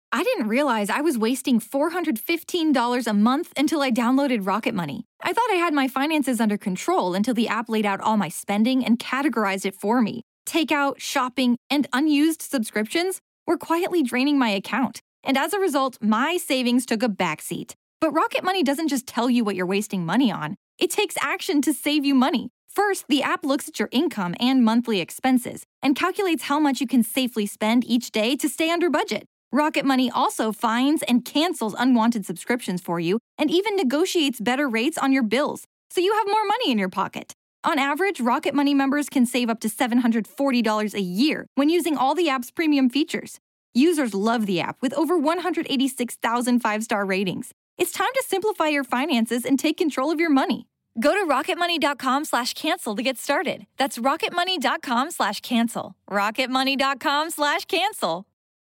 I didn't realize I was wasting $415 a month until I downloaded Rocket Money. I thought I had my finances under control until the app laid out all my spending and categorized it for me. Takeout, shopping, and unused subscriptions were quietly draining my account. And as a result, my savings took a backseat. But Rocket Money doesn't just tell you what you're wasting money on. It takes action to save you money. First, the app looks at your income and monthly expenses and calculates how much you can safely spend each day to stay under budget. Rocket Money also finds and cancels unwanted subscriptions for you and even negotiates better rates on your bills, so you have more money in your pocket. On average, Rocket Money members can save up to $740 a year when using all the app's premium features. Users love the app with over 186,000 five-star ratings. It's time to simplify your finances and take control of your money. Go to rocketmoney.com/cancel to get started. That's rocketmoney.com/cancel. rocketmoney.com/cancel.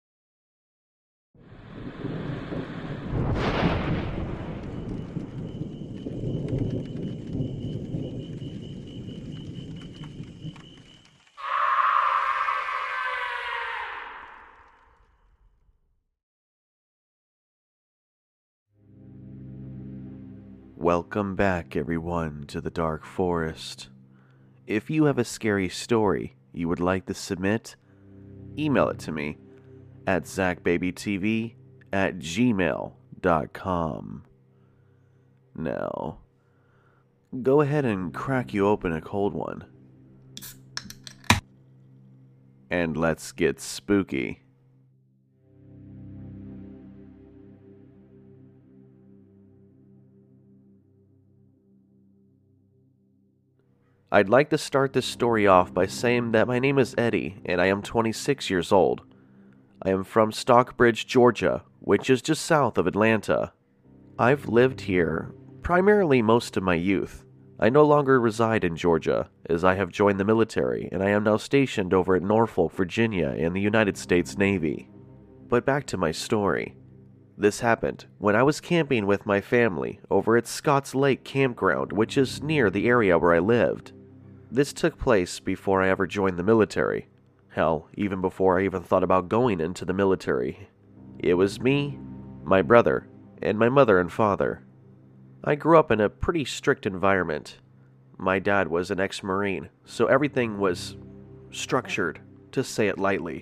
Welcome back, everyone, to the Dark Forest. If you have a scary story you would like to submit, email it to me at zachbabytv@gmail.com. Now, go ahead and crack you open a cold one. And let's get spooky. I'd like to start this story off by saying that my name is Eddie, and I am 26 years old. I am from Stockbridge, Georgia, which is just south of Atlanta. I've lived here primarily most of my youth. I no longer reside in Georgia, as I have joined the military, and I am now stationed over at Norfolk, Virginia in the United States Navy. But back to my story. This happened when I was camping with my family over at Scotts Lake Campground, which is near the area where I lived. This took place before I ever joined the military. Hell, even before I even thought about going into the military. It was me, my brother, and my mother and father. I grew up in a pretty strict environment. My dad was an ex-Marine, so everything was structured, to say it lightly.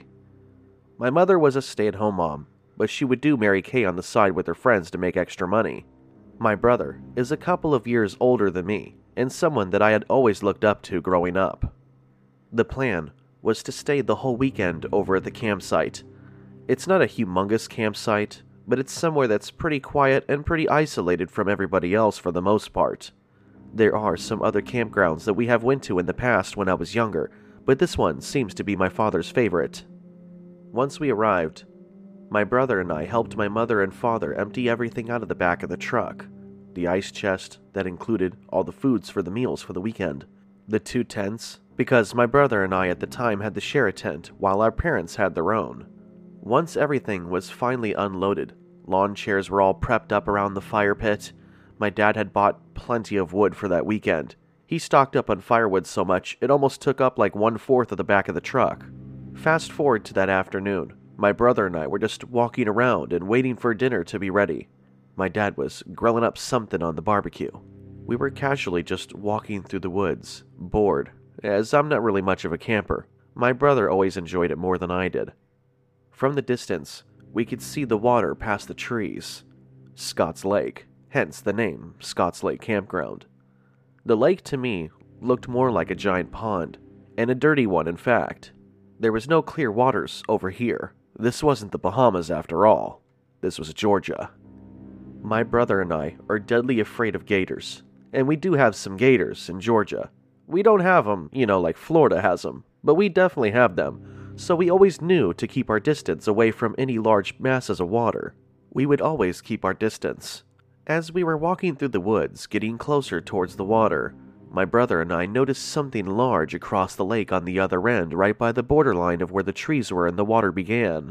My mother was a stay-at-home mom, but she would do Mary Kay on the side with her friends to make extra money. My brother is a couple of years older than me, and someone that I had always looked up to growing up. The plan was to stay the whole weekend over at the campsite. It's not a humongous campsite, but it's somewhere that's pretty quiet and pretty isolated from everybody else for the most part. There are some other campgrounds that we have went to in the past when I was younger, but this one seems to be my father's favorite. Once we arrived, my brother and I helped my mother and father empty everything out of the back of the truck. The ice chest that included all the foods for the meals for the weekend. The 2 tents, because my brother and I at the time had to share a tent while our parents had their own. Once everything was finally unloaded, lawn chairs were all prepped up around the fire pit. My dad had bought plenty of wood for that weekend. He stocked up on firewood so much it almost took up like 1/4 of the back of the truck. Fast forward to that afternoon. My brother and I were just walking around and waiting for dinner to be ready. My dad was grilling up something on the barbecue. We were casually just walking through the woods, bored, as I'm not really much of a camper. My brother always enjoyed it more than I did. From the distance, we could see the water past the trees. Scotts Lake, hence the name Scotts Lake Campground. The lake to me looked more like a giant pond, and a dirty one in fact. There was no clear waters over here. This wasn't the Bahamas after all. This was Georgia. My brother and I are deadly afraid of gators, and we do have some gators in Georgia. We don't have them, like Florida has them, but we definitely have them, so we always knew to keep our distance away from any large masses of water. We would always keep our distance. As we were walking through the woods, getting closer towards the water, my brother and I noticed something large across the lake on the other end, right by the borderline of where the trees were and the water began.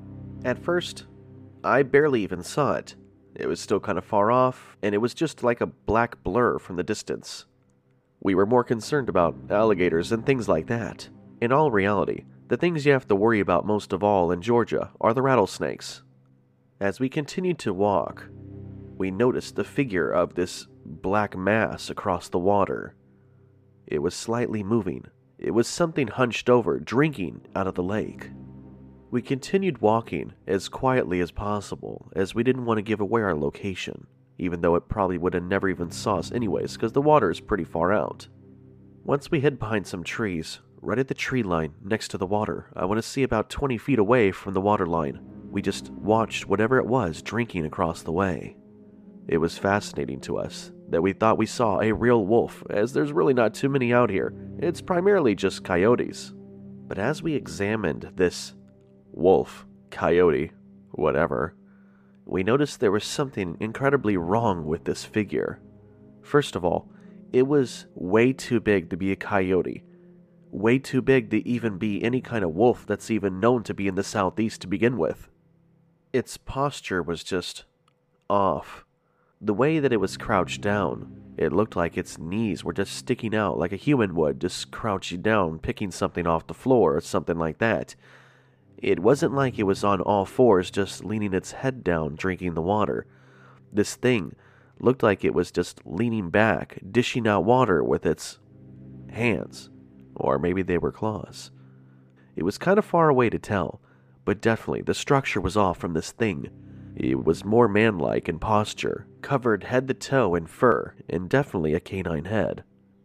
At first, I barely even saw it. It was still kind of far off, and it was just like a black blur from the distance. We were more concerned about alligators and things like that. In all reality, the things you have to worry about most of all in Georgia are the rattlesnakes. As we continued to walk, we noticed the figure of this black mass across the water. It was slightly moving. It was something hunched over, drinking out of the lake. We continued walking as quietly as possible, as we didn't want to give away our location, even though it probably would have never even saw us anyways, because the water is pretty far out. Once we hid behind some trees, right at the tree line next to the water, I want to see about 20 feet away from the water line, we just watched whatever it was drinking across the way. It was fascinating to us that we thought we saw a real wolf, as there's really not too many out here. It's primarily just coyotes. But as we examined this wolf, coyote, whatever, we noticed there was something incredibly wrong with this figure. First of all, it was way too big to be a coyote. Way too big to even be any kind of wolf that's even known to be in the southeast to begin with. Its posture was just off. The way that it was crouched down, it looked like its knees were just sticking out like a human would, just crouching down, picking something off the floor or something like that. It wasn't like it was on all fours just leaning its head down, drinking the water. This thing looked like it was just leaning back, dishing out water with its hands. Or maybe they were claws. It was kind of far away to tell, but definitely the structure was off from this thing. It was more man-like in posture, covered head to toe in fur, and definitely a canine head.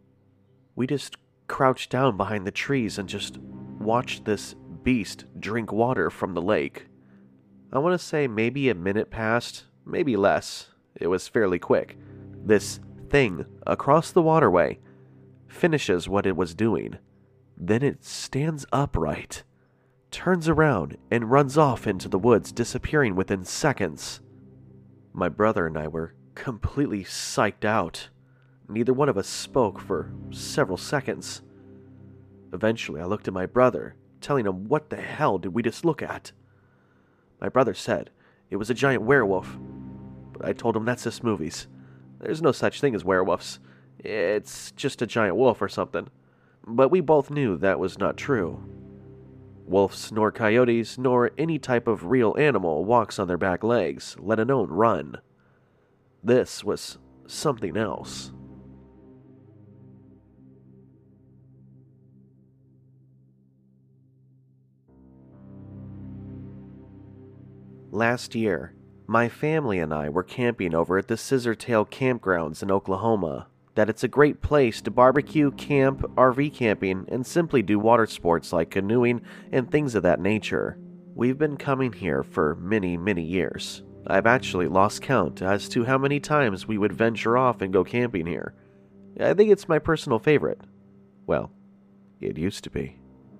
We just crouched down behind the trees and just watched this beast drink water from the lake. I want to say maybe a minute passed, maybe less. It was fairly quick. This thing across the waterway finishes what it was doing. Then it stands upright, turns around, and runs off into the woods, disappearing within seconds. My brother and I were completely psyched out. Neither one of us spoke for several seconds. Eventually, I looked at my brother, telling him what the hell did we just look at? My brother said it was a giant werewolf, but I told him that's just movies. There's no such thing as werewolves. It's just a giant wolf or something. But we both knew that was not true. Wolves, nor coyotes, nor any type of real animal walks on their back legs, let alone run. This was something else. Last year, my family and I were camping over at the Scissortail Campgrounds in Oklahoma. That it's a great place to barbecue, camp, RV camping, and simply do water sports like canoeing and things of that nature. We've been coming here for many, many years. I've actually lost count as to how many times we would venture off and go camping here. I think it's my personal favorite. Well, it used to be.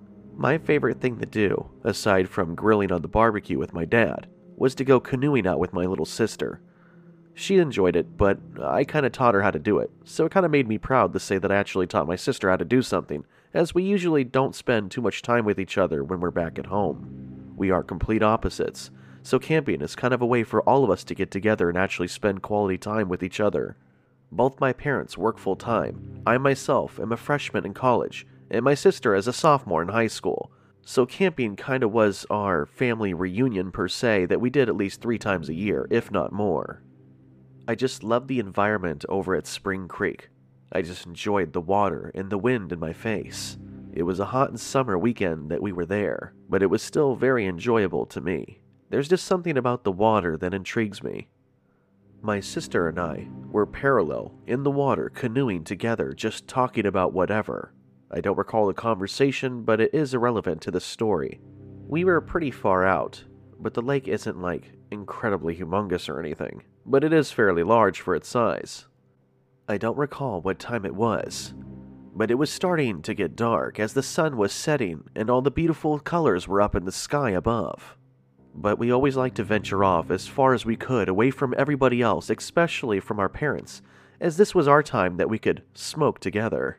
My favorite thing to do, aside from grilling on the barbecue with my dad, was to go canoeing out with my little sister. She enjoyed it, but I kind of taught her how to do it, so it kind of made me proud to say that I actually taught my sister how to do something, as we usually don't spend too much time with each other when we're back at home. We are complete opposites, so camping is kind of a way for all of us to get together and actually spend quality time with each other. Both my parents work full-time. I myself am a freshman in college, and my sister is a sophomore in high school. So camping kind of was our family reunion per se that we did at least 3 times a year, if not more. I just loved the environment over at Spring Creek. I just enjoyed the water and the wind in my face. It was a hot and summer weekend that we were there, but it was still very enjoyable to me. There's just something about the water that intrigues me. My sister and I were parallel in the water canoeing together, just talking about whatever. I don't recall the conversation, but it is irrelevant to the story. We were pretty far out, but the lake isn't like incredibly humongous or anything, but it is fairly large for its size. I don't recall what time it was, but it was starting to get dark as the sun was setting and all the beautiful colors were up in the sky above. But we always liked to venture off as far as we could away from everybody else, especially from our parents, as this was our time that we could smoke together.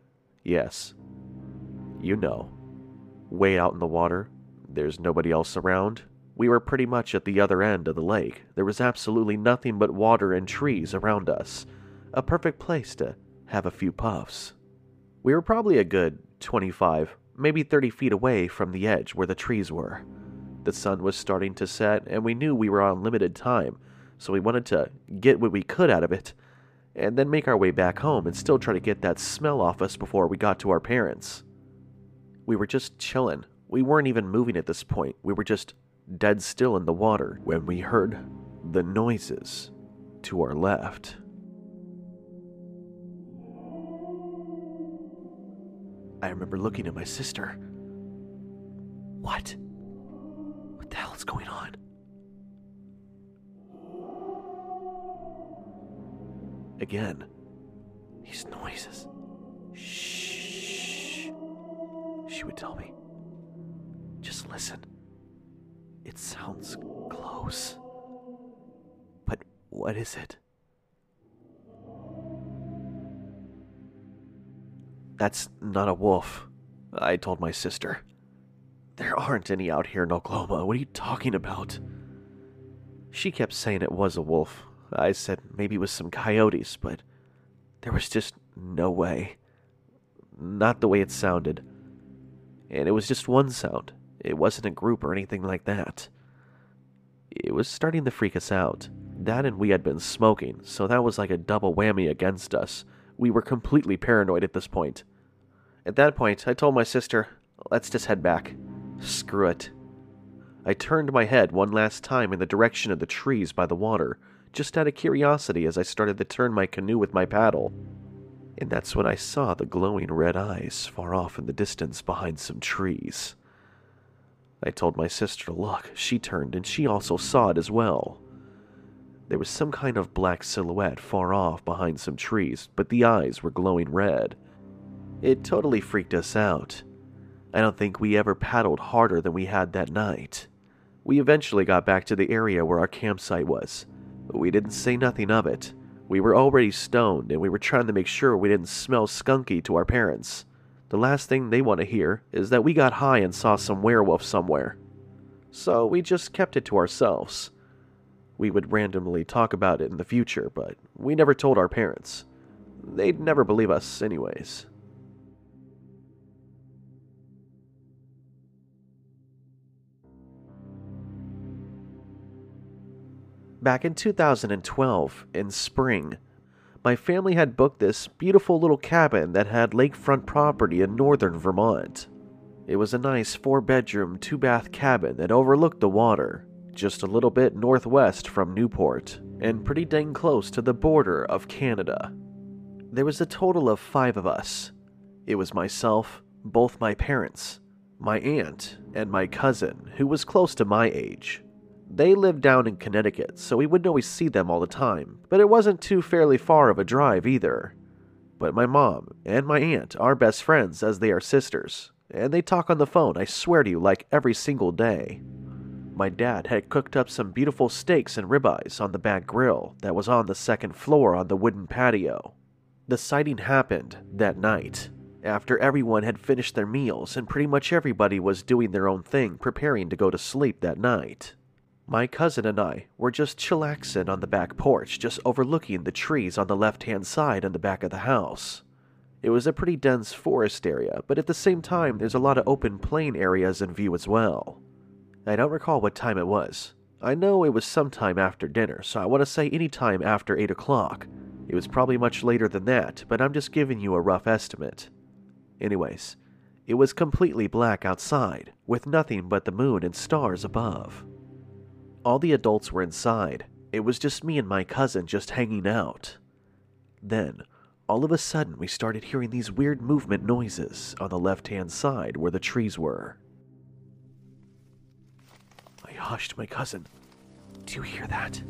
Yes, you know, way out in the water, there's nobody else around. We were pretty much at the other end of the lake. There was absolutely nothing but water and trees around us. A perfect place to have a few puffs. We were probably a good 25, maybe 30 feet away from the edge where the trees were. The sun was starting to set, and we knew we were on limited time, so we wanted to get what we could out of it, and then make our way back home and still try to get that smell off us before we got to our parents. We were just chilling. We weren't even moving at this point. We were just dead still in the water when we heard the noises to our left. I remember looking at my sister. What? What the hell is going on? Again, these noises. Shh, she would tell me. Just listen. It sounds close. But what is it? That's not a wolf, I told my sister. There aren't any out here in Oklahoma. What are you talking about? She kept saying it was a wolf. I said maybe it was some coyotes, but there was just no way. Not the way it sounded. And it was just one sound. It wasn't a group or anything like that. It was starting to freak us out. That and we had been smoking, so that was like a double whammy against us. We were completely paranoid at this point. At that point, I told my sister, let's just head back. Screw it. I turned my head one last time in the direction of the trees by the water, just out of curiosity as I started to turn my canoe with my paddle. And that's when I saw the glowing red eyes far off in the distance behind some trees. I told my sister to look. She turned, and she also saw it as well. There was some kind of black silhouette far off behind some trees, but the eyes were glowing red. It totally freaked us out. I don't think we ever paddled harder than we had that night. We eventually got back to the area where our campsite was, but we didn't say nothing of it. We were already stoned, and we were trying to make sure we didn't smell skunky to our parents. The last thing they want to hear is that we got high and saw some werewolf somewhere. So we just kept it to ourselves. We would randomly talk about it in the future, but we never told our parents. They'd never believe us anyways. Back in 2012, in spring, my family had booked this beautiful little cabin that had lakefront property in northern Vermont. It was a nice 4-bedroom, 2-bath cabin that overlooked the water, just a little bit northwest from Newport, and pretty dang close to the border of Canada. There was a total of 5 of us. It was myself, both my parents, my aunt, and my cousin, who was close to my age. They lived down in Connecticut, so we wouldn't always see them all the time, but it wasn't too fairly far of a drive either. But my mom and my aunt are best friends as they are sisters, and they talk on the phone, I swear to you, like every single day. My dad had cooked up some beautiful steaks and ribeyes on the back grill that was on the second floor on the wooden patio. The sighting happened that night, after everyone had finished their meals and pretty much everybody was doing their own thing preparing to go to sleep that night. My cousin and I were just chillaxing on the back porch, just overlooking the trees on the left-hand side in the back of the house. It was a pretty dense forest area, but at the same time, there's a lot of open plain areas in view as well. I don't recall what time it was. I know it was sometime after dinner, so I want to say any time after 8 o'clock. It was probably much later than that, but I'm just giving you a rough estimate. Anyways, it was completely black outside, with nothing but the moon and stars above. All the adults were inside. It was just me and my cousin just hanging out. Then, all of a sudden, we started hearing these weird movement noises on the left-hand side where the trees were. I hushed my cousin. Do you hear that?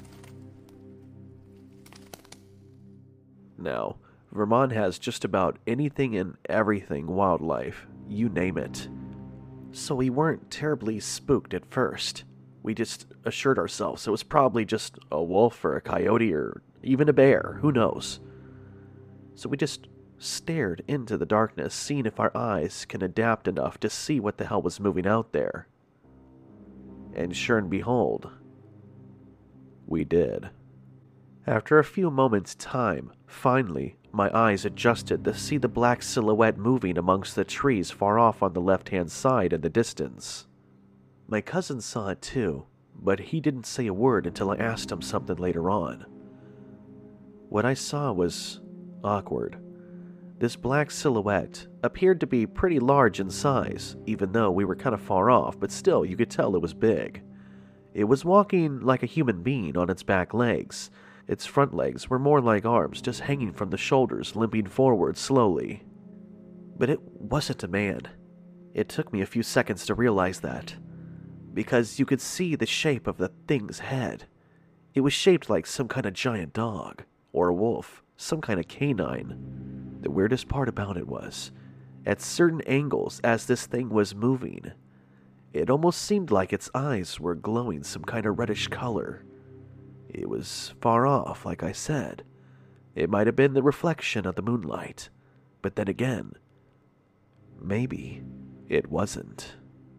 Now, Vermont has just about anything and everything wildlife, you name it. So we weren't terribly spooked at first. We just assured ourselves it was probably just a wolf or a coyote or even a bear, who knows. So we just stared into the darkness, seeing if our eyes can adapt enough to see what the hell was moving out there. And sure and behold, we did. After a few moments' time, finally, my eyes adjusted to see the black silhouette moving amongst the trees far off on the left-hand side in the distance. My cousin saw it too, but he didn't say a word until I asked him something later on. What I saw was awkward. This black silhouette appeared to be pretty large in size, even though we were kind of far off, but still you could tell it was big. It was walking like a human being on its back legs. Its front legs were more like arms, just hanging from the shoulders, limping forward slowly. But it wasn't a man. It took me a few seconds to realize that, because you could see the shape of the thing's head. It was shaped like some kind of giant dog, or a wolf, some kind of canine. The weirdest part about it was, at certain angles as this thing was moving, it almost seemed like its eyes were glowing some kind of reddish color. It was far off, like I said. It might have been the reflection of the moonlight, but then again, maybe it wasn't.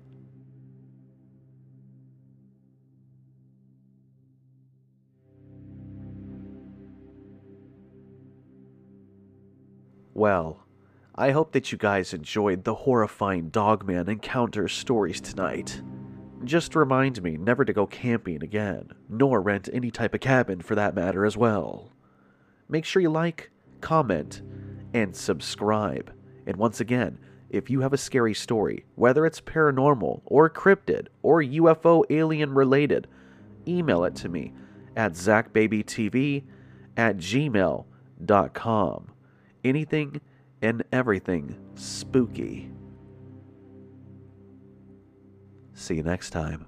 Well, I hope that you guys enjoyed the horrifying Dogman encounter stories tonight. Just remind me never to go camping again, nor rent any type of cabin for that matter as well. Make sure you like, comment, and subscribe. And once again, if you have a scary story, whether it's paranormal, or cryptid, or UFO alien related, email it to me at zachbabytv@gmail.com. Anything and everything spooky. See you next time.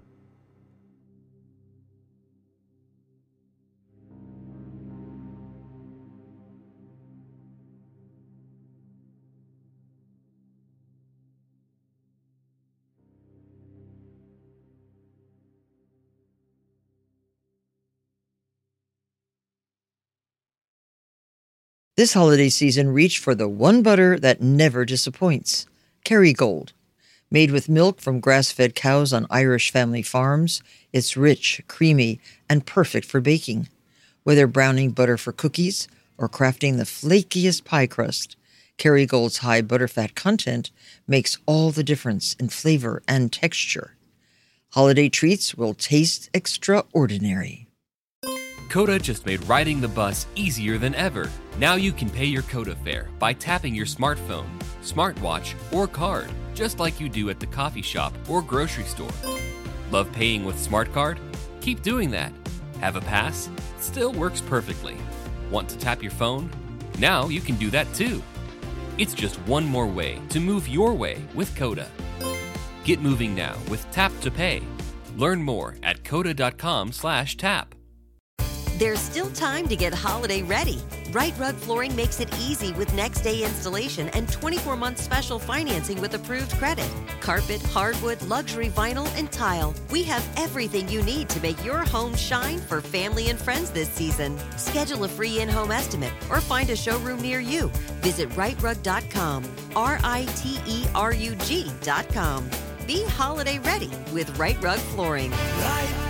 This holiday season, reach for the one butter that never disappoints, Kerrygold. Made with milk from grass-fed cows on Irish family farms, it's rich, creamy, and perfect for baking. Whether browning butter for cookies or crafting the flakiest pie crust, Kerrygold's high butterfat content makes all the difference in flavor and texture. Holiday treats will taste extraordinary. Coda just made riding the bus easier than ever. Now you can pay your Coda fare by tapping your smartphone, smartwatch, or card, just like you do at the coffee shop or grocery store. Love paying with Smart Card? Keep doing that. Have a pass? Still works perfectly. Want to tap your phone? Now you can do that too. It's just one more way to move your way with Coda. Get moving now with Tap to Pay. Learn more at coda.com/tap. There's still time to get holiday ready. Right Rug Flooring makes it easy with next day installation and 24-month special financing with approved credit. Carpet, hardwood, luxury vinyl, and tile. We have everything you need to make your home shine for family and friends this season. Schedule a free in-home estimate or find a showroom near you. Visit rightrug.com, RITERUG.com. Be holiday ready with Right Rug Flooring. Right